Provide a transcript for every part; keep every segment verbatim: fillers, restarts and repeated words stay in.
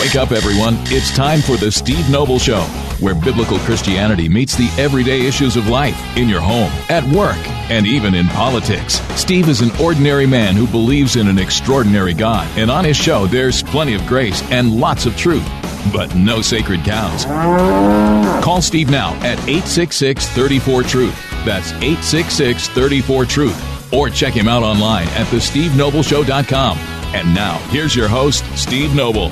Wake up, everyone. It's time for the Steve Noble Show, where biblical Christianity meets the everyday issues of life in your home, at work, and even in politics. Steve is an ordinary man who believes in an extraordinary God, and on his show, there's plenty of grace and lots of truth, but no sacred cows. Call Steve now at eight six six, three four, truth. That's eight six six, three four, truth. Or check him out online at the steve noble show dot com. And now, here's your host, Steve Noble.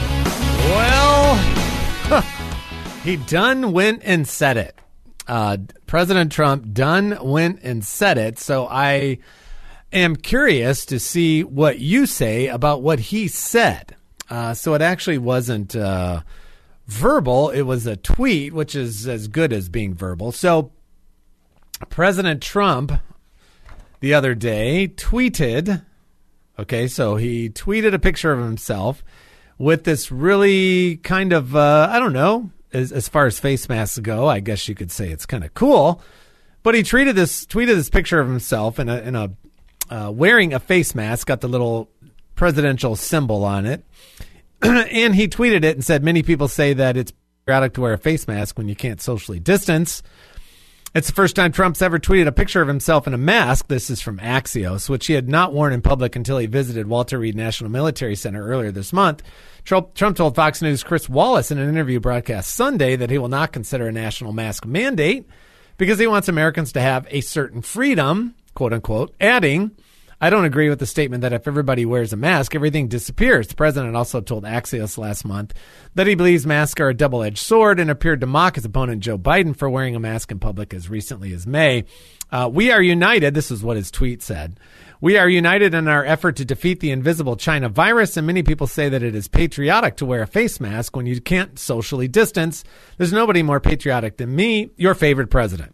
Well, huh, he done went and said it. Uh, President Trump done went and said it. So I am curious to see what you say about what he said. Uh, so it actually wasn't uh, verbal. It was a tweet, which is as good as being verbal. So President Trump the other day tweeted, okay, so he tweeted a picture of himself with this really kind of, uh, I don't know, as, as far as face masks go, I guess you could say it's kind of cool. But he tweeted this tweeted this picture of himself in a, in a uh, wearing a face mask, got the little presidential symbol on it. And he tweeted it and said, many people say that it's patriotic to wear a face mask when you can't socially distance. It's the first time Trump's ever tweeted a picture of himself in a mask. This is from Axios, which he had not worn in public until he visited Walter Reed National Military Center earlier this month. Trump, Trump told Fox News' Chris Wallace in an interview broadcast Sunday that he will not consider a national mask mandate because he wants Americans to have a certain freedom, quote unquote, adding, I don't agree with the statement that if everybody wears a mask, everything disappears. The president also told Axios last month that he believes masks are a double-edged sword and appeared to mock his opponent Joe Biden for wearing a mask in public as recently as May. Uh, we are united. This is what his tweet said. We are united in our effort to defeat the invisible China virus, and many people say that it is patriotic to wear a face mask when you can't socially distance. There's nobody more patriotic than me, your favorite president.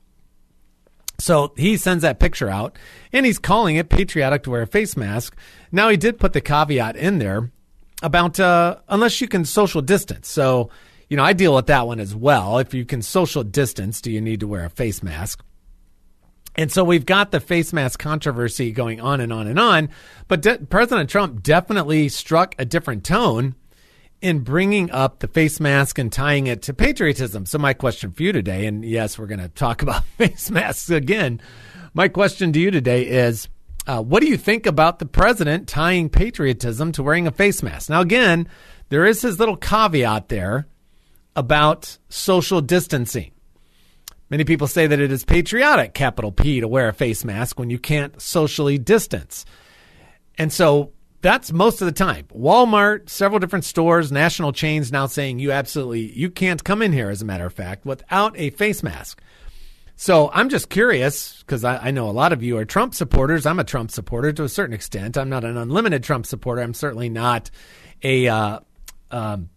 So he sends that picture out, and he's calling it patriotic to wear a face mask. Now, he did put the caveat in there about uh, unless you can social distance. So, you know, I deal with that one as well. If you can social distance, do you need to wear a face mask? And so we've got the face mask controversy going on and on and on. But de- President Trump definitely struck a different tone in bringing up the face mask and tying it to patriotism. So my question for you today, and yes, we're going to talk about face masks again. My question to you today is, uh, what do you think about the president tying patriotism to wearing a face mask? Now, again, there is his little caveat there about social distancing. Many people say that it is patriotic, capital P, to wear a face mask when you can't socially distance. And so that's most of the time. Walmart, several different stores, national chains now saying you absolutely, you can't come in here, as a matter of fact, without a face mask. So I'm just curious, because I, I know a lot of you are Trump supporters. I'm a Trump supporter to a certain extent. I'm not an unlimited Trump supporter. I'm certainly not a, uh, um,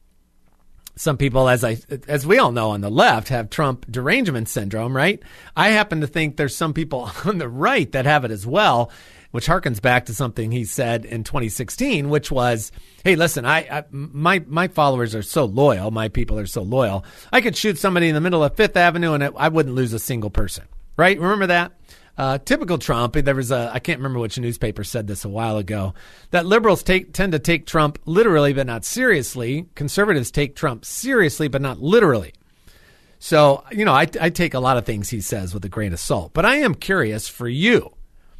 some people, as I, as we all know on the left, have Trump derangement syndrome, right? I happen to think there's some people on the right that have it as well, which harkens back to something he said in twenty sixteen, which was, hey, listen, I, I my my followers are so loyal. My people are so loyal. I could shoot somebody in the middle of Fifth Avenue and I wouldn't lose a single person. Right? Remember that? Uh, typical Trump. There was a, I can't remember which newspaper said this a while ago, that liberals take, tend to take Trump literally, but not seriously. Conservatives take Trump seriously, but not literally. So, you know, I, I take a lot of things he says with a grain of salt, but I am curious for you.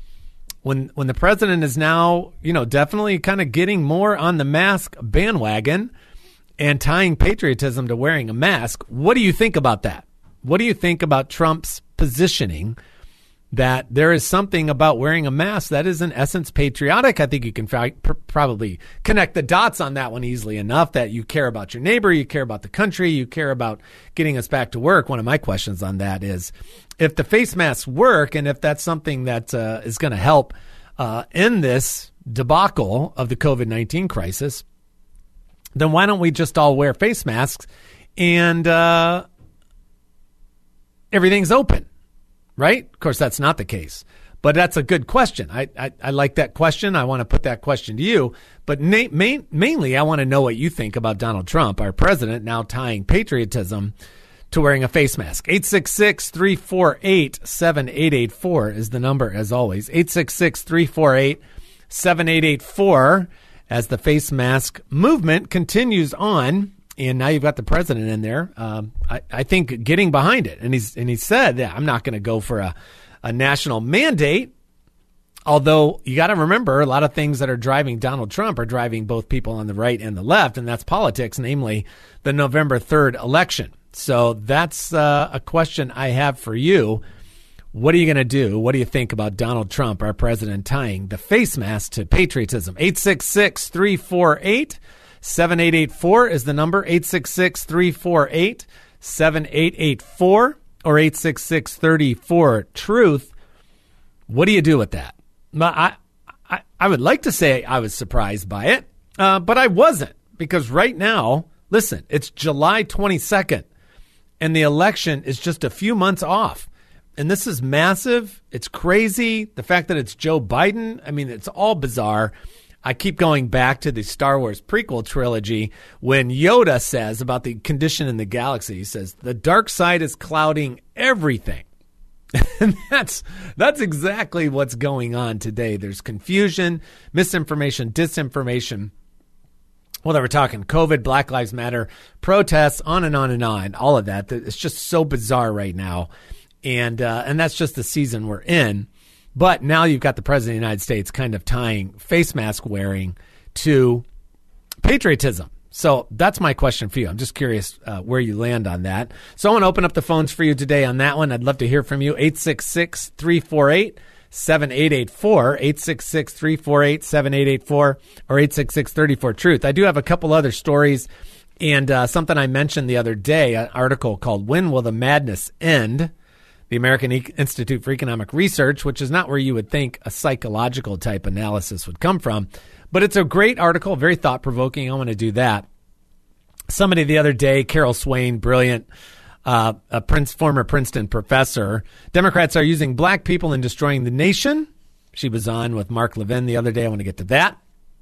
When when the president is now, you know, definitely kind of getting more on the mask bandwagon and tying patriotism to wearing a mask, what do you think about that? What do you think about Trump's positioning that there is something about wearing a mask that is in essence patriotic? I think you can pr- probably connect the dots on that one easily enough, that you care about your neighbor, you care about the country, you care about getting us back to work. One of my questions on that is, if the face masks work and if that's something that uh, is going to help uh, end this debacle of the covid nineteen crisis, then why don't we just all wear face masks and uh, everything's open? Right? Of course, that's not the case, but that's a good question. I I, I like that question. I want to put that question to you, but na- main, mainly I want to know what you think about Donald Trump, our president, now tying patriotism to wearing a face mask. eight six six, three four eight, seven eight eight four is the number, as always. eight six six, three four eight, seven eight eight four. as the face mask movement continues on. And now you've got the president in there. Um, I, I think getting behind it. And he's and he said, yeah, I'm not going to go for a, a national mandate. Although you got to remember, a lot of things that are driving Donald Trump are driving both people on the right and the left, and that's politics, namely the November third election. So that's uh, a question I have for you. What are you going to do? What do you think about Donald Trump, our president, tying the face mask to patriotism? eight six six, three four eight, seven eight eight four is the number, eight six six, three four eight, seven eight eight four or eight six six, three four, truth. What do you do with that? I, I, I would like to say I was surprised by it, uh, but I wasn't, because right now, listen, it's July twenty-second, and the election is just a few months off. And this is massive. It's crazy. The fact that it's Joe Biden, I mean, it's all bizarre. I keep going back to the Star Wars prequel trilogy when Yoda says about the condition in the galaxy. He says, the dark side is clouding everything. And that's that's exactly what's going on today. There's confusion, misinformation, disinformation. Well, they were talking COVID, Black Lives Matter, protests, on and on and on, all of that. It's just so bizarre right now. And uh, and that's just the season we're in. But now you've got the president of the United States kind of tying face mask wearing to patriotism. So that's my question for you. I'm just curious uh, where you land on that. So I want to open up the phones for you today on that one. I'd love to hear from you. eight six six, three four eight, seven eight eight four, eight six six, three four eight, seven eight eight four, or eight six six, three four, truth. I do have a couple other stories and uh, something I mentioned the other day, an article called When Will the Madness End? The American e- Institute for Economic Research, which is not where you would think a psychological type analysis would come from. But it's a great article, very thought-provoking. I want to do that. Somebody the other day, Carol Swain, brilliant, uh, a Prince, former Princeton professor. Democrats are using black people in destroying the nation. She was on with Mark Levin the other day. I want to get to that.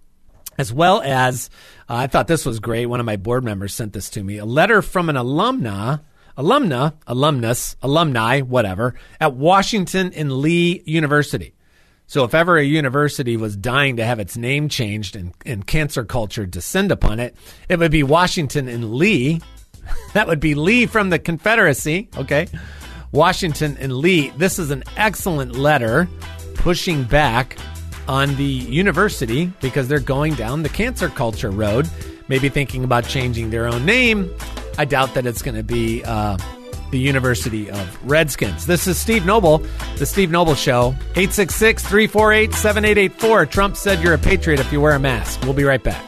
As well as, uh, I thought this was great. One of my board members sent this to me. A letter from an alumna, alumna, alumnus, alumni, whatever, at Washington and Lee University. So if ever a university was dying to have its name changed and, and cancer culture descend upon it, it would be Washington and Lee. That would be Lee from the Confederacy. Okay. Washington and Lee. This is an excellent letter pushing back on the university because they're going down the cancer culture road, maybe thinking about changing their own name. I doubt that it's going to be uh, the University of Redskins. This is Steve Noble, the Steve Noble Show. eight six six, three four eight, seven eight eight four. Trump said you're a patriot if you wear a mask. We'll be right back.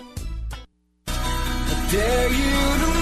I dare you to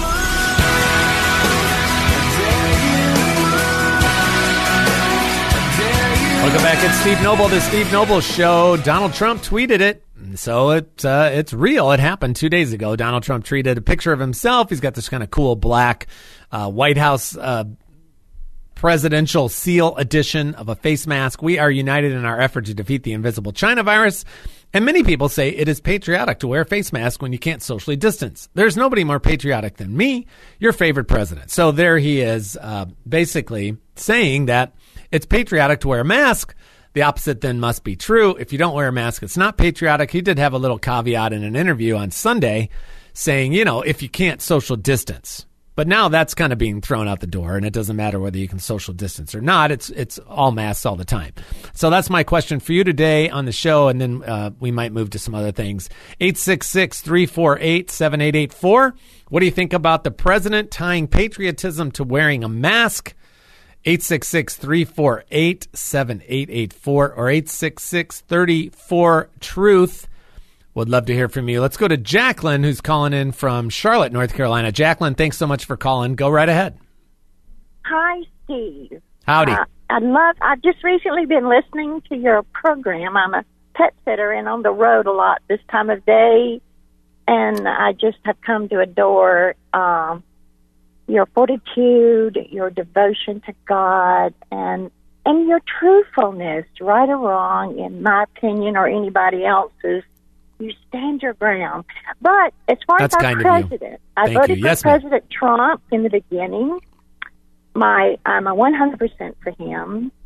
Welcome back. It's Steve Noble, the Steve Noble Show. Donald Trump tweeted it. So it, uh, it's real. It happened two days ago. Donald Trump tweeted a picture of himself. He's got this kind of cool black uh, White House uh, presidential seal edition of a face mask. We are united in our effort to defeat the invisible China virus. And many people say it is patriotic to wear a face mask when you can't socially distance. There's nobody more patriotic than me, your favorite president. So there he is, uh, basically saying that it's patriotic to wear a mask. The opposite then must be true. If you don't wear a mask, it's not patriotic. He did have a little caveat in an interview on Sunday saying, you know, if you can't social distance. But now that's kind of being thrown out the door, and it doesn't matter whether you can social distance or not. It's it's all masks all the time. So that's my question for you today on the show, and then uh, we might move to some other things. eight six six, three four eight, seven eight eight four. What do you think about the president tying patriotism to wearing a mask? eight six six, three four eight, seven eight eight four or eight six six, three four, truth. Would love to hear from you. Let's go to Jacqueline, who's calling in from Charlotte, North Carolina. Jacqueline, thanks so much for calling. Go right ahead. Hi, Steve. Howdy. Uh, I love. I've just recently been listening to your program. I'm a pet sitter and on the road a lot this time of day, and I just have come to adore um, your fortitude, your devotion to God, and and your truthfulness, right or wrong, in my opinion or anybody else's. You stand your ground. But as far That's as our president, I Thank voted you. for Yes, ma'am. President Trump in the beginning. My I'm a one hundred percent for him.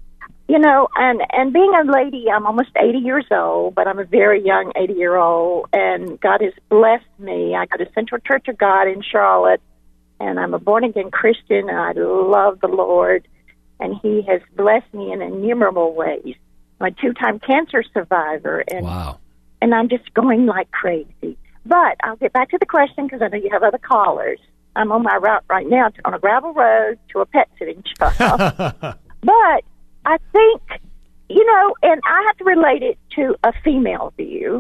you know, and, and being a lady, I'm almost eighty years old, but I'm a very young eighty-year-old, and God has blessed me. I go to Central Church of God in Charlotte, and I'm a born-again Christian, and I love the Lord, and He has blessed me in innumerable ways. I'm a two-time cancer survivor, and Wow. and I'm just going like crazy. But I'll get back to the question because I know you have other callers. I'm on my route right now to, on a gravel road to a pet sitting shop. But I think, you know, and I have to relate it to a female view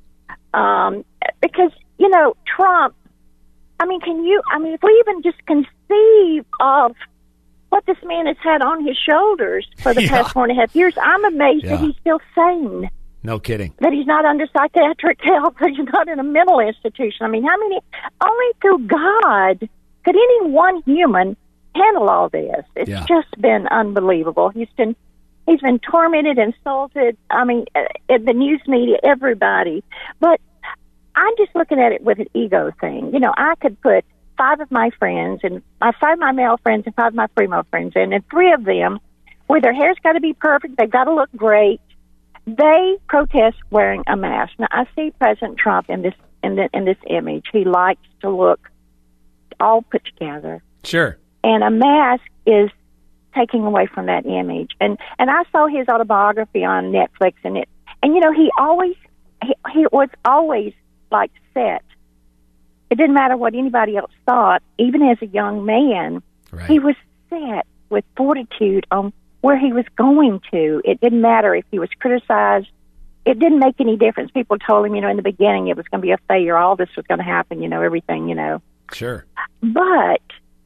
um, because, you know, Trump, I mean, can you, I mean, if we even just conceive of what this man has had on his shoulders for the Yeah. past four and a half years, I'm amazed Yeah. that he's still sane. No kidding. That he's not under psychiatric help, that he's not in a mental institution. I mean, how many, only through God could any one human handle all this. It's Yeah. just been unbelievable. He's been, he's been tormented, insulted, I mean, uh, in the news media, everybody. But I'm just looking at it with an ego thing. You know, I could put five of my friends, and uh, five of my male friends and five of my female friends in, and three of them, where their hair's got to be perfect, they've got to look great, they protest wearing a mask. Now, I see President Trump in this in, the, in this image. He likes to look all put together, Sure. and a mask is taking away from that image. And and I saw his autobiography on Netflix, and it and you know he always he, he was always like set. It didn't matter what anybody else thought. Even as a young man, Right. he was set with fortitude on where he was going to. It didn't matter if he was criticized. It didn't make any difference. People told him, you know, in the beginning it was going to be a failure. All this was going to happen, you know, everything, you know. Sure. But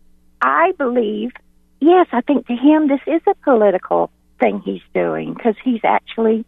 I believe, yes, I think to him this is a political thing he's doing because he's actually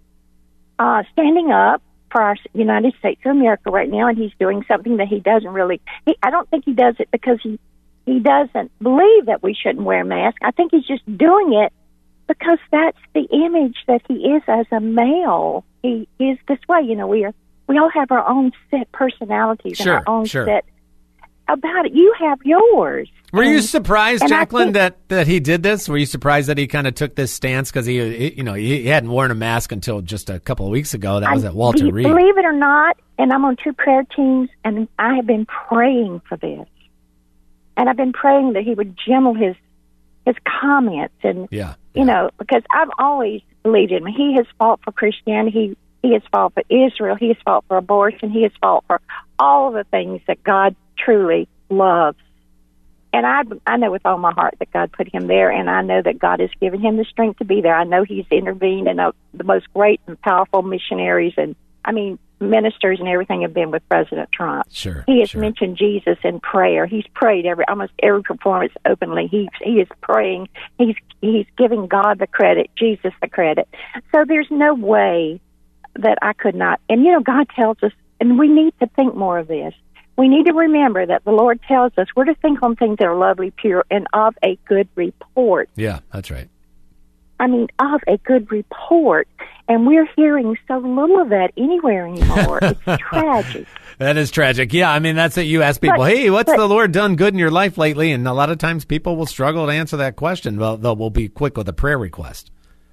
uh, standing up for our United States of America right now, and he's doing something that he doesn't really, he, I don't think he does it because he, he doesn't believe that we shouldn't wear masks. I think he's just doing it because that's the image that he is as a male. He is this way, you know, we are, we all have our own set personalities Sure, and our own sure. set about it. You have yours. Were you And- surprised, and I Jacqueline, think- that, that he did this? Were you surprised that he kind of took this stance because he, he, you know, he, he hadn't worn a mask until just a couple of weeks ago? That was I- at Walter be- Reed. Believe it or not, and I'm on two prayer teams, and I have been praying for this. And I've been praying that he would gentle his his comments, and Yeah. you know, because I've always believed in him. He has fought for Christianity. He, he has fought for Israel. He has fought for abortion. He has fought for all of the things that God truly loves. And I, I know with all my heart that God put him there, and I know that God has given him the strength to be there. I know he's intervened, and uh, the most great and powerful missionaries and, I mean, ministers and everything have been with President Trump. Sure. He has sure. mentioned Jesus in prayer. He's prayed every almost every performance openly. He he is praying. He's he's giving God the credit, Jesus the credit. So there's no way that I could not. And you know, God tells us, and we need to think more of this. We need to remember that the Lord tells us we're to think on things that are lovely, pure, and of a good report. Yeah, that's right. I mean, of a good report. And we're hearing so little of that anywhere anymore. It's tragic. That is tragic. Yeah, I mean, that's it. You ask people, But- hey, what's but- the Lord done good in your life lately? And a lot of times people will struggle to answer that question. Well, they'll we'll be quick with a prayer request.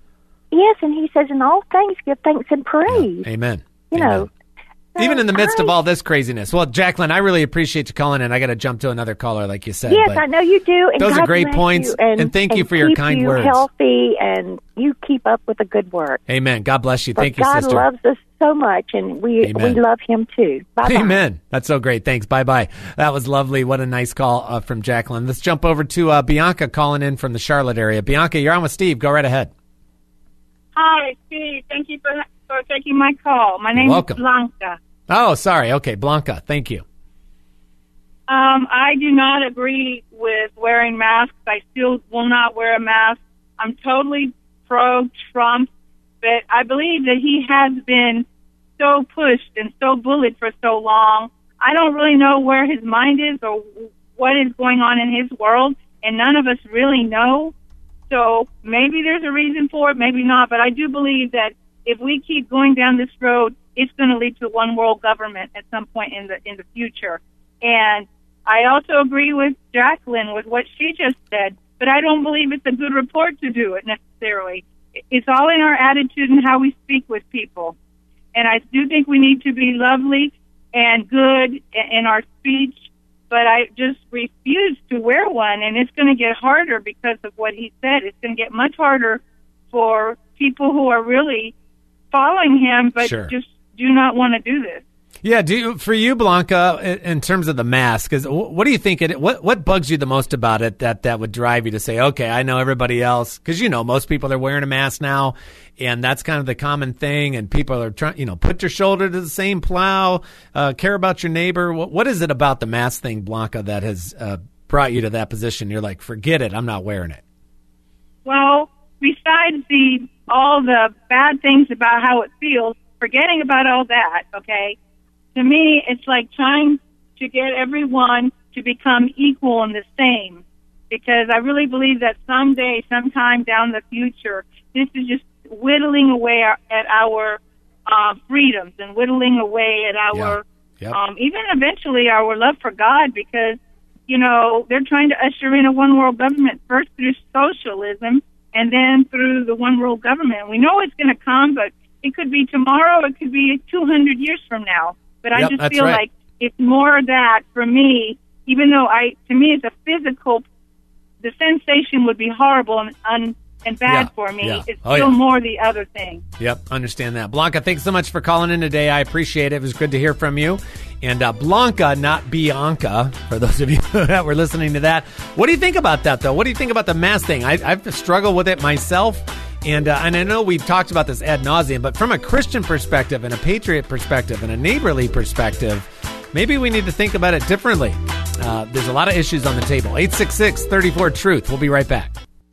Yes, and he says, in all things, give thanks and praise. Amen. You Amen. know, Even in the midst I- of all this craziness. Well, Jacqueline, I really appreciate you calling in. I got to jump to another caller, like you said. Yes, but I know you do. And those are God great bless points, you, and, and thank you for your keep kind you words. Healthy, and you keep up with the good work. Amen. God bless you. But Thank you, God sister. loves us so much, and we Amen. we love Him too. Bye-bye. Amen. That's so great. Thanks. Bye bye. That was lovely. What a nice call uh, from Jacqueline. Let's jump over to uh, Bianca calling in from the Charlotte area. Bianca, you're on with Steve. Go right ahead. Hi, Steve. Thank you for for taking my call. My name welcome. is Blanca. Oh, sorry. Okay, Blanca. Thank you. Um, I do not agree with wearing masks. I still will not wear a mask. I'm totally pro-Trump, but I believe that he has been so pushed and so bullied for so long. I don't really know where his mind is or what is going on in his world, and none of us really know. So maybe there's a reason for it, maybe not, but I do believe that if we keep going down this road, it's going to lead to one world government at some point in the in the future. And I also agree with Jacqueline with what she just said, but I don't believe it's a good report to do it necessarily. it's all in our attitude and how we speak with people. And I do think we need to be lovely and good in our speech, but I just refuse to wear one, and it's going to get harder because of what he said. It's going to get much harder for people who are really following him, but Sure. just do not want to do this. Yeah, do you, for you, Blanca, in in terms of the mask, is what do you think? It what what bugs you the most about it that that would drive you to say, okay, I know everybody else, because you know most people are wearing a mask now, and that's kind of the common thing, and people are trying, you know, put your shoulder to the same plow, uh, care about your neighbor. What what is it about the mask thing, Blanca, that has uh, brought you to that position? You're like, forget it, I'm not wearing it. Well, besides the all the bad things about how it feels, forgetting about all that, okay. To me, it's like trying to get everyone to become equal and the same, because I really believe that someday, sometime down the future, this is just whittling away our, at our uh, freedoms and whittling away at our, Yeah. Yep. um, even eventually our love for God, because, you know, they're trying to usher in a one world government, first through socialism and then through the one world government. We know it's going to come, but it could be tomorrow, it could be two hundred years from now. But I Yep, just that's feel right. like it's more of that for me, even though I, to me, it's a physical, the sensation would be horrible and un, and bad Yeah, for me. yeah. It's Oh, still yeah. more the other thing. Yep, understand that. Blanca, thanks so much for calling in today. I appreciate it. It was good to hear from you. And uh, Blanca, not Bianca, for those of you that were listening to that. What do you think about that, though? What do you think about the mask thing? I, I've struggled with it myself. And uh, and I know we've talked about this ad nauseum, but from a Christian perspective and a patriot perspective and a neighborly perspective, maybe we need to think about it differently. Uh, there's a lot of issues on the table. eight six six, three four, truth. We'll be right back.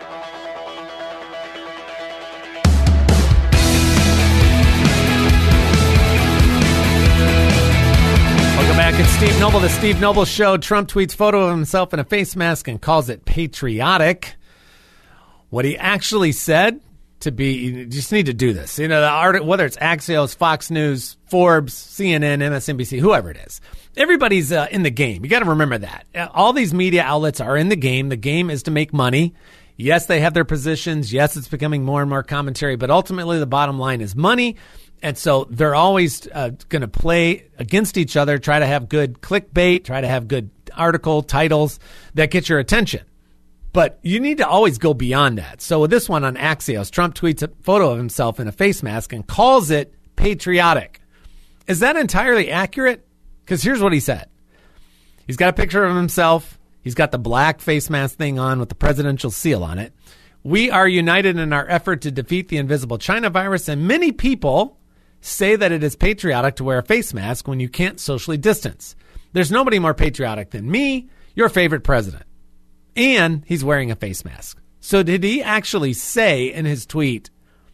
Welcome back. It's Steve Noble, the Steve Noble Show. Trump tweets photo of himself in a face mask and calls it patriotic. What he actually said to be, you just need to do this. You know, the art, whether it's Axios, Fox News, Forbes, C N N, M S N B C, whoever it is, everybody's uh, in the game. You got to remember that. All these media outlets are in the game. The game is to make money. Yes, they have their positions. Yes, it's becoming more and more commentary, but ultimately the bottom line is money. And so they're always uh, going to play against each other, try to have good clickbait, try to have good article titles that get your attention. But you need to always go beyond that. So with this one on Axios, Trump tweets a photo of himself in a face mask and calls it patriotic. Is that entirely accurate? Because here's what he said. He's got a picture of himself. He's got the black face mask thing on with the presidential seal on it. We are united in our effort to defeat the invisible China virus, and many people say that it is patriotic to wear a face mask when you can't socially distance. There's nobody more patriotic than me, your favorite president. And he's wearing a face mask. So did he actually say in his tweet,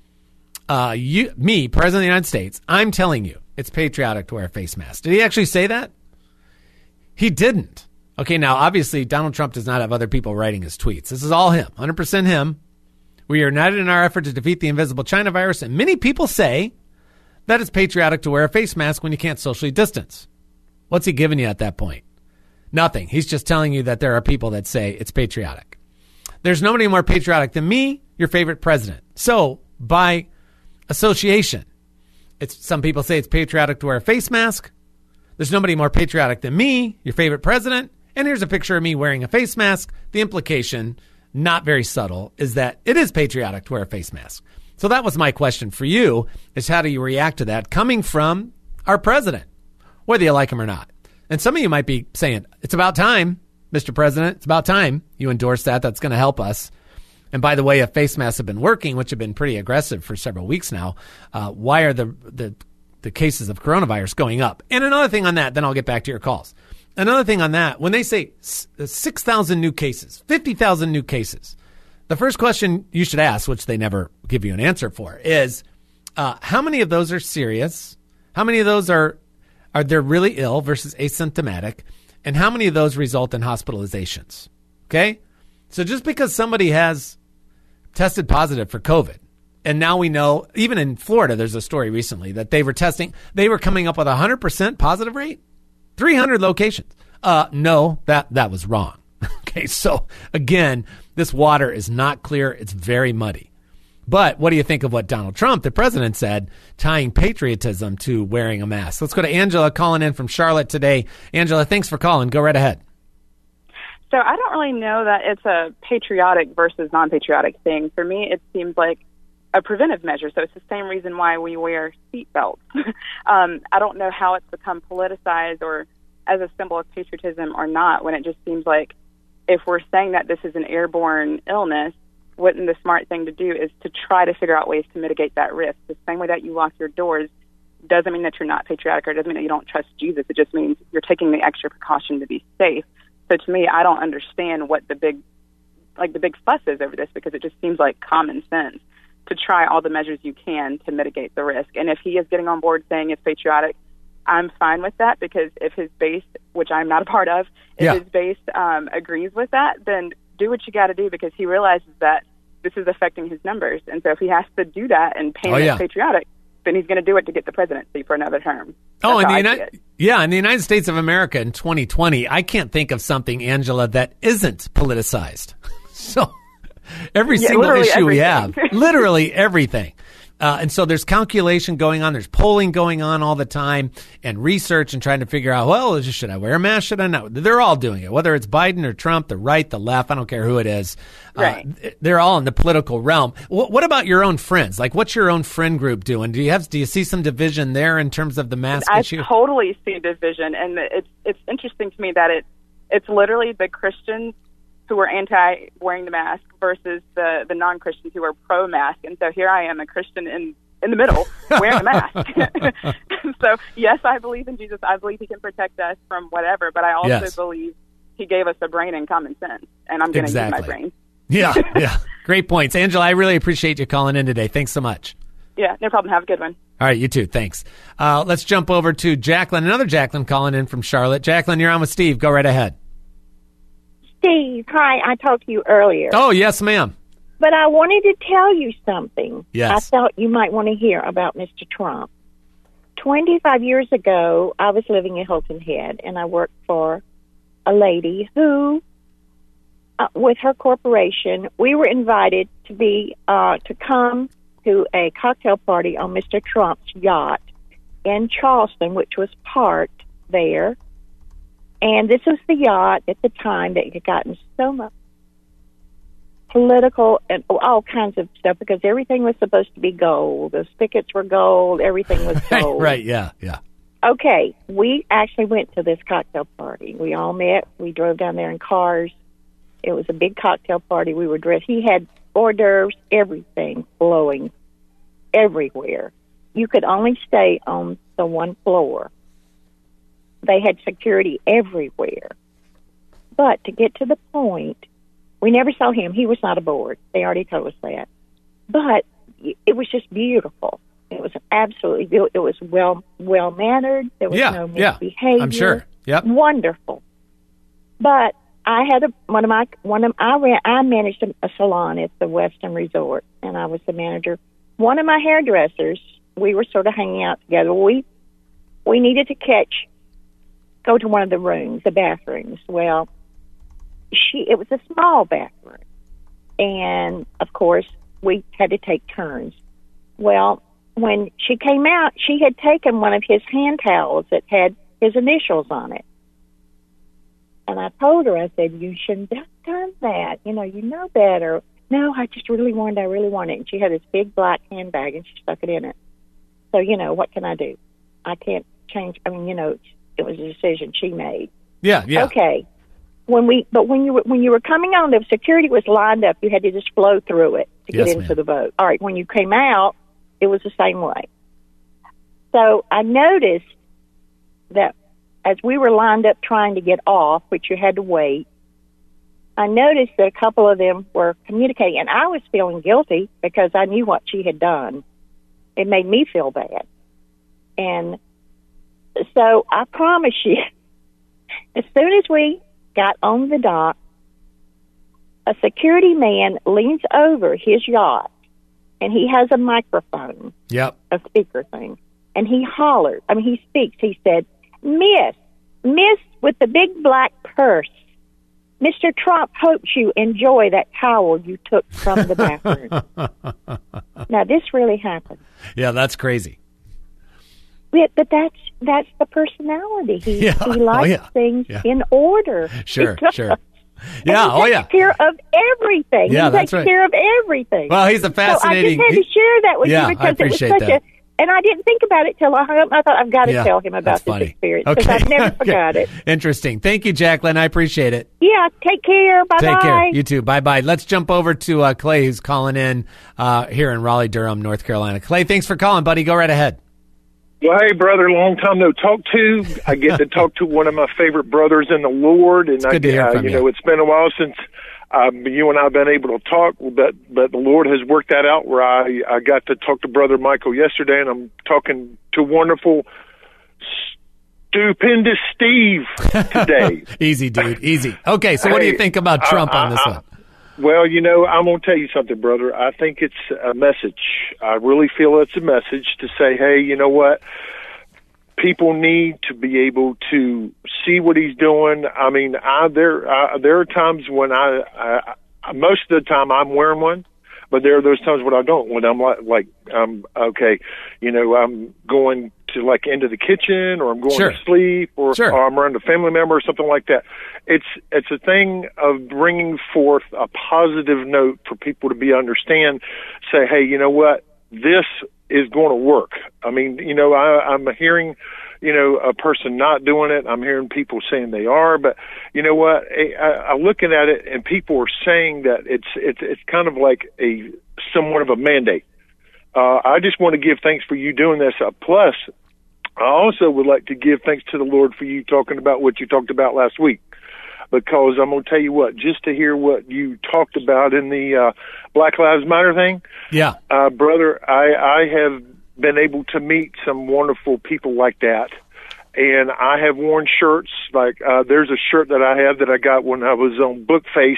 uh, you, me, President of the United States, I'm telling you, it's patriotic to wear a face mask. Did he actually say that? He didn't. Okay, now, obviously, Donald Trump does not have other people writing his tweets. This is all him, one hundred percent him. We are united in our effort to defeat the invisible China virus, and many people say that it's patriotic to wear a face mask when you can't socially distance. What's he giving you at that point? Nothing. He's just telling you that there are people that say it's patriotic. There's nobody more patriotic than me, your favorite president. So, by association, it's some people say it's patriotic to wear a face mask. There's nobody more patriotic than me, your favorite president. And here's a picture of me wearing a face mask. The implication, not very subtle, is that it is patriotic to wear a face mask. So that was my question for you, is how do you react to that coming from our president, whether you like him or not? And some of you might be saying, it's about time, Mister President. It's about time you endorse that. That's going to help us. And by the way, if face masks have been working, which have been pretty aggressive for several weeks now, uh, why are the, the the cases of coronavirus going up? And another thing on that, then I'll get back to your calls. Another thing on that, when they say six thousand new cases, fifty thousand new cases, the first question you should ask, which they never give you an answer for, is uh, how many of those are serious? How many of those are Are they really ill versus asymptomatic? And how many of those result in hospitalizations? Okay? So just because somebody has tested positive for COVID, and now we know, even in Florida, there's a story recently that they were testing, they were coming up with a one hundred percent positive rate, three hundred locations. Uh, no, that, that was wrong. Okay, so again, this water is not clear. It's very muddy. But what do you think of what Donald Trump, the president, said, tying patriotism to wearing a mask? Let's go to Angela calling in from Charlotte today. Angela, thanks for calling. Go right ahead. So I don't really know that it's a patriotic versus non-patriotic thing. For me, it seems like a preventive measure. So it's the same reason why we wear seatbelts. um, I don't know how it's become politicized or as a symbol of patriotism or not, when it just seems like if we're saying that this is an airborne illness, wouldn't the smart thing to do is to try to figure out ways to mitigate that risk? The same way that you lock your doors doesn't mean that you're not patriotic, or it doesn't mean that you don't trust Jesus. It just means you're taking the extra precaution to be safe. So to me, I don't understand what the big, like the big fuss is over this, because it just seems like common sense to try all the measures you can to mitigate the risk. And if he is getting on board saying it's patriotic, I'm fine with that, because if his base, which I'm not a part of, if Yeah. his base um, agrees with that, then do what you got to do, because he realizes that this is affecting his numbers. And so if he has to do that and paint Oh, it yeah. patriotic, then he's going to do it to get the presidency for another term. Oh, in That's the how I see United, it. yeah, in the United States of America in twenty twenty, I can't think of something, Angela, that isn't politicized. So every Yeah, single literally issue we have, everything. literally everything. Uh, and so there's calculation going on, there's polling going on all the time, and research and trying to figure out, well, should I wear a mask? Should I not? They're all doing it, whether it's Biden or Trump, the right, the left, I don't care who it is. Right. Uh, they're all in the political realm. What, what about your own friends? Like, what's your own friend group doing? Do you have, do you see some division there in terms of the mask I issue? totally see division, and it's it's interesting to me that it it's literally the Christians who are anti wearing the mask versus the, the non-Christians who are pro-mask. And so here I am, a Christian in, in the middle, wearing a mask. So, yes, I believe in Jesus. I believe he can protect us from whatever, but I also Yes. believe he gave us a brain and common sense, and I'm going to Exactly. use my brain. Yeah, yeah. Great points. Angela, I really appreciate you calling in today. Thanks so much. Yeah, no problem. Have a good one. All right, you too. Thanks. Uh, let's jump over to Jacqueline. Another Jacqueline calling in from Charlotte. Jacqueline, you're on with Steve. Go right ahead. Steve, hi, I talked to you earlier. Oh, yes, ma'am. But I wanted to tell you something. Yes. I thought you might want to hear about Mister Trump. twenty-five years ago, I was living in Hilton Head, and I worked for a lady who, uh, with her corporation, we were invited to be uh, to come to a cocktail party on Mister Trump's yacht in Charleston, which was parked there. And this was the yacht at the time that had gotten so much political and all kinds of stuff, because everything was supposed to be gold. The spigots were gold. Everything was gold. Right, yeah, yeah. Okay, we actually went to this cocktail party. We all met. We drove down there in cars. It was a big cocktail party. We were dressed. He had hors d'oeuvres, everything blowing everywhere. You could only stay on the one floor. They had security everywhere. But to get to the point, we never saw him. He was not aboard. They already told us that. But it was just beautiful. It was absolutely beautiful. It was well well mannered. There was Yeah, no yeah, misbehavior. I'm sure. Yep. Wonderful. But I had a one of my one of I ran I managed a, a salon at the Westin Resort, and I was the manager. One of my hairdressers, we were sort of hanging out together. We we needed to catch go to one of the rooms, the bathrooms. Well, she it was a small bathroom, and of course we had to take turns. Well, when she came out, she had taken one of his hand towels that had his initials on it. And I told her, I said, you shouldn't have done that. You know, you know better. No, I just really wanted, I really wanted it. And she had this big black handbag, and she stuck it in it. So, you know, what can I do? I can't change. I mean, you know, it was a decision she made. Yeah, yeah. Okay. When we, but when you were, when you were coming on, the security was lined up. You had to just flow through it to get Yes, into ma'am. the boat. All right. When you came out, it was the same way. So I noticed that as we were lined up trying to get off, which you had to wait, I noticed that a couple of them were communicating, and I was feeling guilty because I knew what she had done. It made me feel bad. And so I promise you, as soon as we got on the dock, a security man leans over his yacht, and he has a microphone, Yep. a speaker thing, and he hollered. I mean, he speaks. He said, Miss, Miss with the big black purse, Mister Trump hopes you enjoy that towel you took from the bathroom. Now, this really happened. Yeah, that's crazy. Yeah, but that's that's the personality. He Yeah. he likes Oh, yeah. things Yeah. in order. Sure, He does. sure. And Yeah, he oh, takes yeah. care of everything. Yeah, he that's takes right. care of everything. Well, he's a fascinating... So I just had to share that with Yeah, you I because it was appreciate such that. a... And I didn't think about it till I hung up. I thought, I've got to Yeah, tell him about that's this funny. experience because Okay. I've never Okay. forgot it. Interesting. Thank you, Jacqueline. I appreciate it. Yeah, take care. Bye-bye. Take care. You too. Bye-bye. Let's jump over to uh, Clay, who's calling in uh, here in Raleigh-Durham, North Carolina. Clay, thanks for calling, buddy. Go right ahead. Well, hey, brother, long time no talk to. I get to talk to one of my favorite brothers in the Lord, and It's I, good to hear uh, from you you. know, it's been a while since um, you and I have been able to talk, but but the Lord has worked that out. Where I I got to talk to Brother Michael yesterday, and I'm talking to wonderful, stupendous Steve today. Easy, dude. Easy. Okay, so what do you Hey, think about Trump I- on this I- one? Well, you know, I'm going to tell you something, brother. I think it's a message. I really feel it's a message to say, hey, you know what? People need to be able to see what he's doing. I mean, I, there uh, there are times when I, I, most of the time I'm wearing one, but there are those times when I don't. When I'm like, like um, okay, you know, I'm going to like into the kitchen, or I'm going Sure. to sleep, or, Sure. or I'm around a family member or something like that. It's it's a thing of bringing forth a positive note for people to be understand. Say, hey, you know what? This is going to work. I mean, you know, I, I'm hearing, you know, a person not doing it. I'm hearing people saying they are, but you know what? I, I'm looking at it, and people are saying that it's it's it's kind of like a somewhat of a mandate. Uh, I just want to give thanks for you doing this. Uh, plus, I also would like to give thanks to the Lord for you talking about what you talked about last week. Because I'm going to tell you what, just to hear what you talked about in the uh, Black Lives Matter thing, Yeah. uh, brother, I, I have been able to meet some wonderful people like that. And I have worn shirts, like uh, there's a shirt that I have that I got when I was on Bookface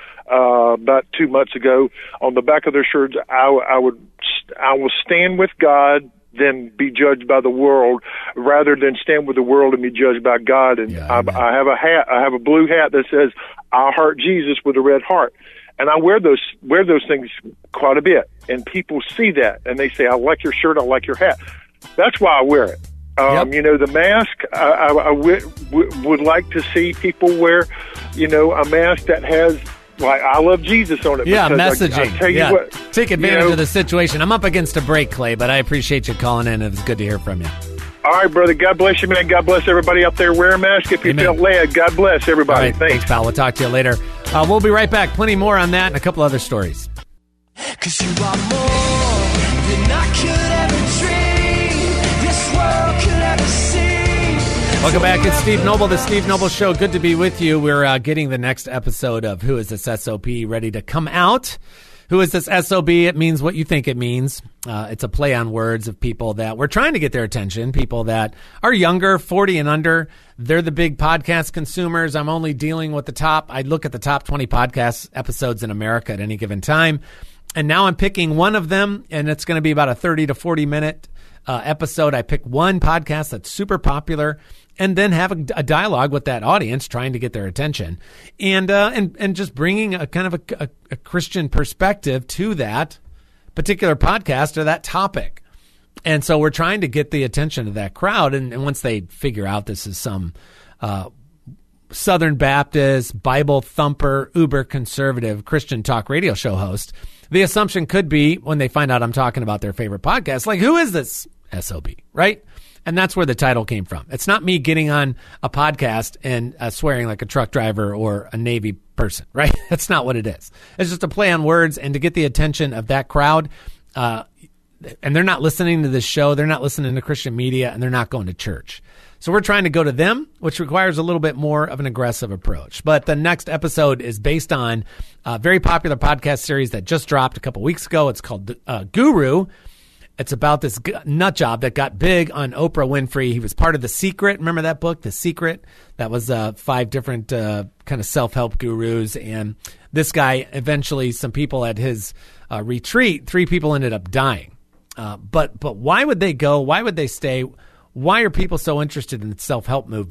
uh, about two months ago. On the back of their shirts, I, I would, I will stand with God, then be judged by the world, rather than stand with the world and be judged by God. And Yeah, I, amen. I have a hat, I have a blue hat that says, "I heart Jesus" with a red heart. And I wear those wear those things quite a bit, and people see that and they say, "I like your shirt, I like your hat." That's why I wear it. Um, Yep. You know, the mask. I, I, I w- w- would like to see people wear, you know, a mask that has like "I love Jesus" on it. Yeah, because I- messaging. I, tell you yeah. what, Take advantage you know, of the situation. I'm up against a break, Clay, but I appreciate you calling in. It was good to hear from you. All right, brother. God bless you, man. God bless everybody out there. Wear a mask if you Amen. feel led. God bless All everybody. right, Thanks. thanks, pal. We'll talk to you later. Uh, we'll be right back. Plenty more on that and a couple other stories. Cause you are more than I could ever dream. This world could ever see. Welcome back. It's Steve Noble, the Steve Noble Show. Good to be with you. We're uh, getting the next episode of Who is This S O B ready to come out. Who is this S O B? It means what you think it means. Uh, it's a play on words of people that we're trying to get their attention, people that are younger, forty and under. They're the big podcast consumers. I'm only dealing with the top. I look at the top twenty podcast episodes in America at any given time. And now I'm picking one of them, and it's going to be about a thirty to forty minute uh, episode. I pick one podcast that's super popular, and then have a, a dialogue with that audience, trying to get their attention, and uh, and and just bringing a kind of a, a, a Christian perspective to that particular podcast or that topic. And so we're trying to get the attention of that crowd, and, and once they figure out this is some uh, Southern Baptist, Bible thumper, uber conservative Christian talk radio show host, the assumption could be when they find out I'm talking about their favorite podcast, like, who is this S O B, right? And that's where the title came from. It's not me getting on a podcast and uh, swearing like a truck driver or a Navy person, right? That's not what it is. It's just a play on words, and to get the attention of that crowd. Uh, and they're not listening to this show. They're not listening to Christian media, and they're not going to church. So we're trying to go to them, which requires a little bit more of an aggressive approach. But the next episode is based on a very popular podcast series that just dropped a couple weeks ago. It's called uh, Guru. It's about this nut job that got big on Oprah Winfrey. He was part of The Secret. Remember that book, The Secret? That was uh, five different uh, kind of self-help gurus. And this guy, eventually, some people at his uh, retreat, three people ended up dying. Uh, but but why would they go? Why would they stay? Why are people so interested in the self-help movement?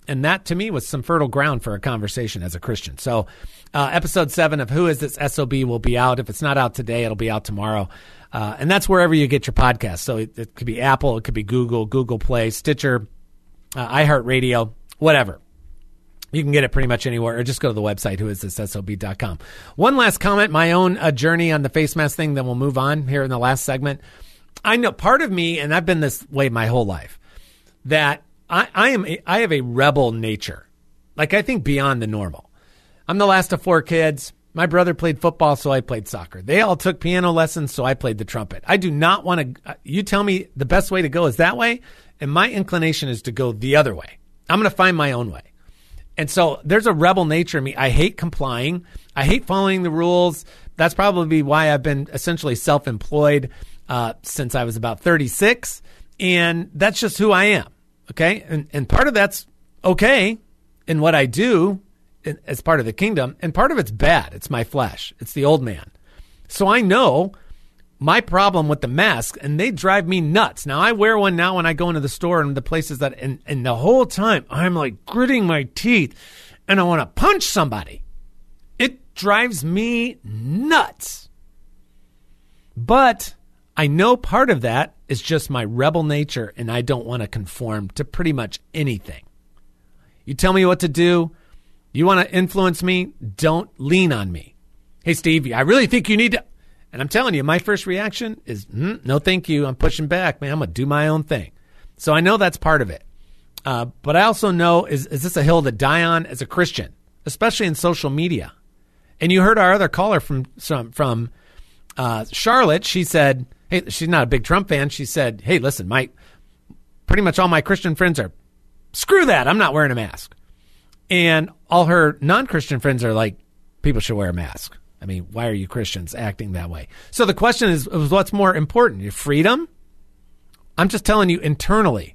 And that, to me, was some fertile ground for a conversation as a Christian. So uh, episode seven of Who Is This S O B will be out. If it's not out today, it'll be out tomorrow. Uh, and that's wherever you get your podcast. So it, it could be Apple, it could be Google, Google Play, Stitcher, uh, iHeartRadio, whatever. You can get it pretty much anywhere, or just go to the website, who is this S O B dot com. One last comment, my own uh, journey on the face mask thing, then we'll move on here in the last segment. I know part of me, and I've been this way my whole life, that I, I am a, I have a rebel nature. Like, I think beyond the normal. I'm the last of four kids. My brother played football, so I played soccer. They all took piano lessons, so I played the trumpet. I do not want to, you tell me the best way to go is that way, and my inclination is to go the other way. I'm going to find my own way. And so there's a rebel nature in me. I hate complying. I hate following the rules. That's probably why I've been essentially self-employed uh, since I was about thirty-six. And that's just who I am. Okay. And, and part of that's okay in what I do in, as part of the kingdom. And part of it's bad. It's my flesh. It's the old man. So I know my problem with the mask, and they drive me nuts. Now, I wear one now when I go into the store and the places that, and, and the whole time I'm like gritting my teeth and I want to punch somebody. It drives me nuts. But I know part of that is just my rebel nature, and I don't want to conform to pretty much anything. You tell me what to do. You want to influence me? Don't lean on me. Hey, Steve, I really think you need to. And I'm telling you, my first reaction is, mm, no, thank you. I'm pushing back, man. I'm going to do my own thing. So I know that's part of it. Uh, but I also know, is, is this a hill to die on as a Christian, especially in social media? And you heard our other caller from from, from uh, Charlotte. She said, hey, she's not a big Trump fan. She said, hey, listen, my pretty much all my Christian friends are, screw that. I'm not wearing a mask. And all her non-Christian friends are like, people should wear a mask. I mean, why are you Christians acting that way? So the question is, is what's more important, your freedom? I'm just telling you internally,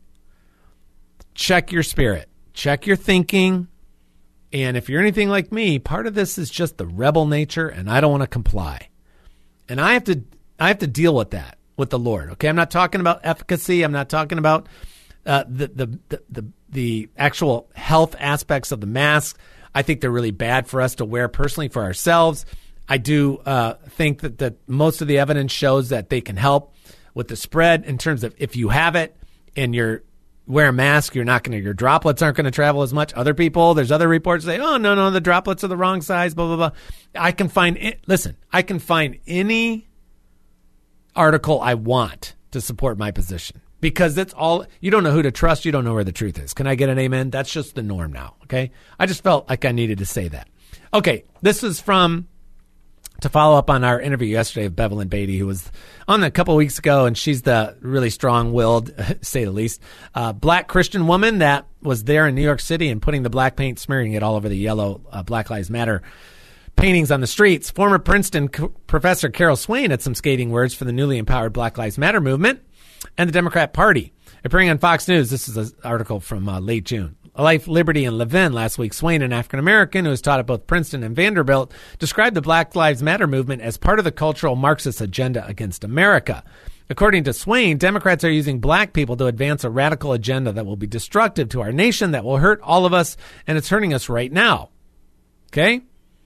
check your spirit, check your thinking. And if you're anything like me, part of this is just the rebel nature, and I don't want to comply. And I have to, I have to deal with that with the Lord. Okay. I'm not talking about efficacy. I'm not talking about uh, the, the, the, the, the actual health aspects of the mask. I think they're really bad for us to wear personally for ourselves. I do uh, think that, that most of the evidence shows that they can help with the spread in terms of if you have it and you're wear a mask, you're not going to, your droplets aren't going to travel as much. Other people, there's other reports say, oh, no, no, the droplets are the wrong size, blah, blah, blah. I can find it. Listen, I can find any article I want to support my position because that's all. You don't know who to trust. You don't know where the truth is. Can I get an amen? That's just the norm now. Okay. I just felt like I needed to say that. Okay. This is from, to follow up on our interview yesterday of Bevelyn Beatty, who was on a couple of weeks ago, and she's the really strong-willed, say the least, uh, black Christian woman that was there in New York City and putting the black paint, smearing it all over the yellow uh, Black Lives Matter paintings on the streets. Former Princeton co- professor Carol Swain had some scathing words for the newly empowered Black Lives Matter movement and the Democrat Party. Appearing on Fox News, this is an article from uh, late June. Life, Liberty, and Levin last week. Swain, an African-American who was taught at both Princeton and Vanderbilt, described the Black Lives Matter movement as part of the cultural Marxist agenda against America. According to Swain, Democrats are using black people to advance a radical agenda that will be destructive to our nation, that will hurt all of us, and it's hurting us right now. Okay?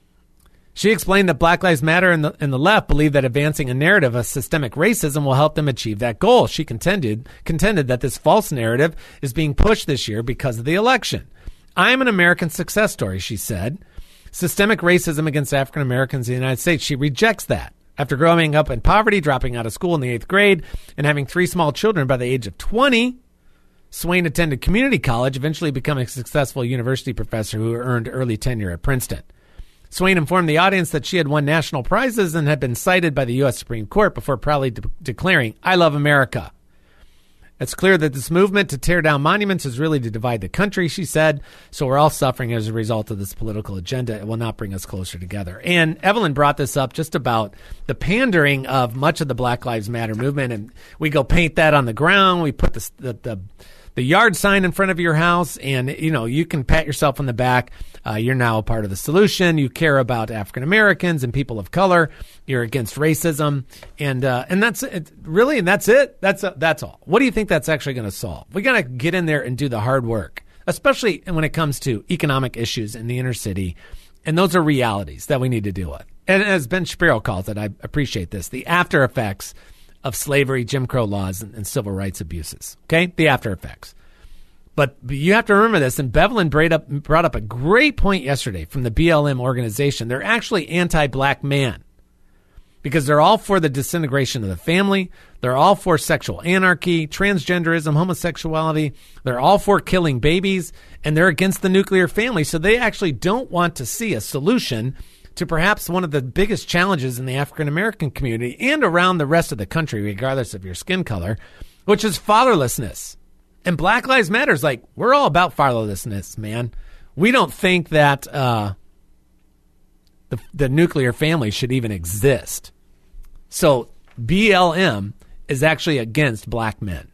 She explained that Black Lives Matter and the, and the left believe that advancing a narrative of systemic racism will help them achieve that goal. She contended contended that this false narrative is being pushed this year because of the election. I am an American success story, she said. Systemic racism against African Americans in the United States, she rejects that. After growing up in poverty, dropping out of school in the eighth grade, and having three small children by the age of twenty, Swain attended community college, eventually becoming a successful university professor who earned early tenure at Princeton. Swain informed the audience that she had won national prizes and had been cited by the U S Supreme Court before proudly de- declaring, I love America. It's clear that this movement to tear down monuments is really to divide the country, she said. So we're all suffering as a result of this political agenda. It will not bring us closer together. And Evelyn brought this up just about the pandering of much of the Black Lives Matter movement. And we go paint that on the ground. We put the, the, the, the yard sign in front of your house, and, you know, you can pat yourself on the back. Uh, you're now a part of the solution. You care about African Americans and people of color. You're against racism, and uh, and that's it, really, and that's it. That's uh, that's all. What do you think that's actually going to solve? We got to get in there and do the hard work. especially when it comes to economic issues in the inner city. And those are realities that we need to deal with. And as Ben Shapiro calls it, I appreciate this, the after effects of slavery, Jim Crow laws, and, and civil rights abuses. Okay? The after effects. But you have to remember this, and Bevelin brought up, brought up a great point yesterday from the B L M organization. They're actually anti-black man because they're all for the disintegration of the family. They're all for sexual anarchy, transgenderism, homosexuality. They're all for killing babies, and they're against the nuclear family. So they actually don't want to see a solution to perhaps one of the biggest challenges in the African-American community and around the rest of the country, regardless of your skin color, which is fatherlessness. And Black Lives Matter is like, we're all about fatherlessness, man. We don't think that uh, the, the nuclear family should even exist. So B L M is actually against black men.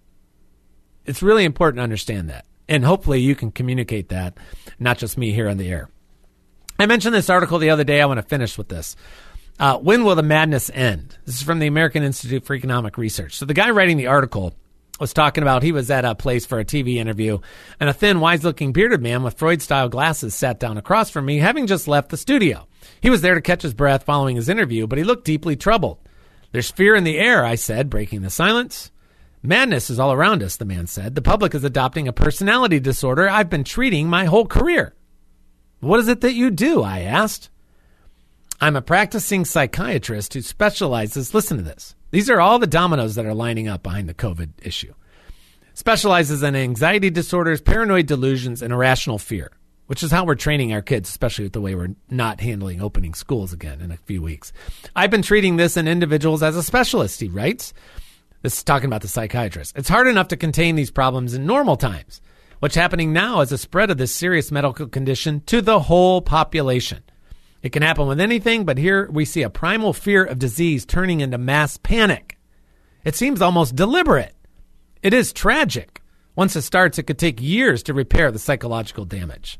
It's really important to understand that. And hopefully you can communicate that, not just me here on the air. I mentioned this article the other day. I want to finish with this. Uh, when will the madness end? This is from the American Institute for Economic Research. So the guy writing the article was talking about he was at a place for a T V interview, and a thin, wise-looking bearded man with Freud-style glasses sat down across from me, having just left the studio. He was there to catch his breath following his interview, but he looked deeply troubled. There's fear in the air, I said, breaking the silence. Madness is all around us, the man said. The public is adopting a personality disorder I've been treating my whole career. What is it that you do? I asked. I'm a practicing psychiatrist who specializes, listen to this. These are all the dominoes that are lining up behind the COVID issue. Specializes in anxiety disorders, paranoid delusions, and irrational fear, which is how we're training our kids, especially with the way we're not handling opening schools again in a few weeks. I've been treating this in individuals as a specialist, he writes. This is talking about the psychiatrist. It's hard enough to contain these problems in normal times. What's happening now is a spread of this serious medical condition to the whole population. It can happen with anything, but here we see a primal fear of disease turning into mass panic. It seems almost deliberate. It is tragic. Once it starts, it could take years to repair the psychological damage.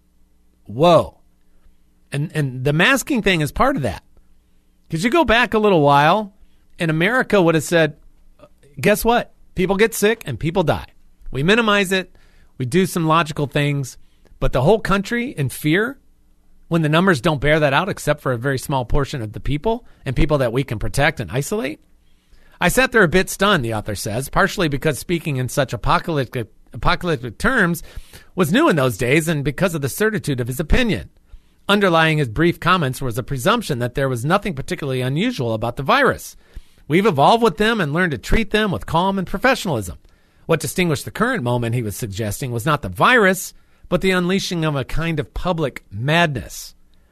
Whoa. And and the masking thing is part of that. Because you go back a little while, and America would have said, guess what? People get sick and people die. We minimize it. We do some logical things. But the whole country in fear, when the numbers don't bear that out, except for a very small portion of the people and people that we can protect and isolate. I sat there a bit stunned, the author says, partially because speaking in such apocalyptic, apocalyptic terms was new in those days and because of the certitude of his opinion. Underlying his brief comments was a presumption that there was nothing particularly unusual about the virus. We've evolved with them and learned to treat them with calm and professionalism. What distinguished the current moment, he was suggesting, was not the virus, but the unleashing of a kind of public madness.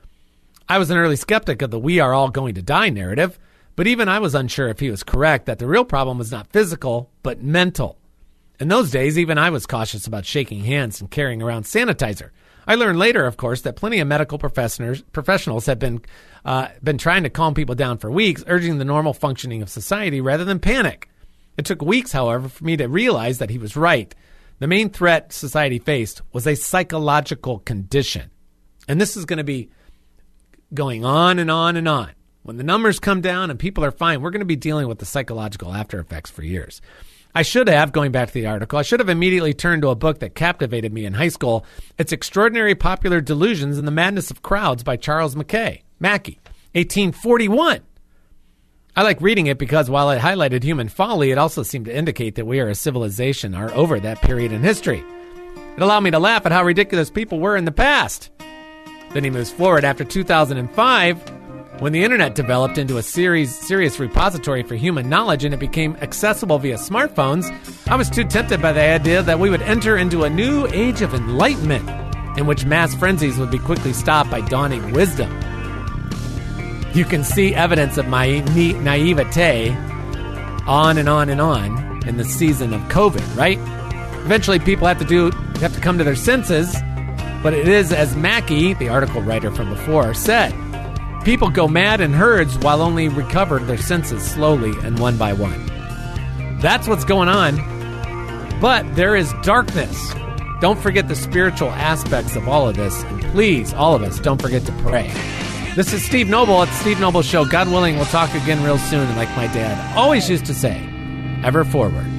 I was an early skeptic of the we are all going to die narrative, but even I was unsure if he was correct that the real problem was not physical, but mental. In those days, even I was cautious about shaking hands and carrying around sanitizer. I learned later, of course, that plenty of medical professionals professionals have been uh, been trying to calm people down for weeks, urging the normal functioning of society rather than panic. It took weeks, however, for me to realize that he was right. The main threat society faced was a psychological condition. And this is going to be going on and on and on. When the numbers come down and people are fine, we're going to be dealing with the psychological after effects for years. I should have, going back to the article, I should have immediately turned to a book that captivated me in high school. It's Extraordinary Popular Delusions and the Madness of Crowds by Charles Mackay, Mackey, eighteen forty-one. I like reading it because while it highlighted human folly, it also seemed to indicate that we are a civilization are over that period in history. It allowed me to laugh at how ridiculous people were in the past. Then he moves forward after two thousand five, when the internet developed into a series, serious repository for human knowledge and it became accessible via smartphones. I was too tempted by the idea that we would enter into a new age of enlightenment in which mass frenzies would be quickly stopped by dawning wisdom. You can see evidence of my na- naivete on and on and on in the season of COVID, right? Eventually people have to do have to come to their senses, but it is as Mackey, the article writer from before, said, people go mad in herds while only recover their senses slowly and one by one. That's what's going on. But there is darkness. Don't forget the spiritual aspects of all of this. And please, all of us, don't forget to pray. This is Steve Noble at the Steve Noble Show. God willing, we'll talk again real soon. And like my dad always used to say, ever forward.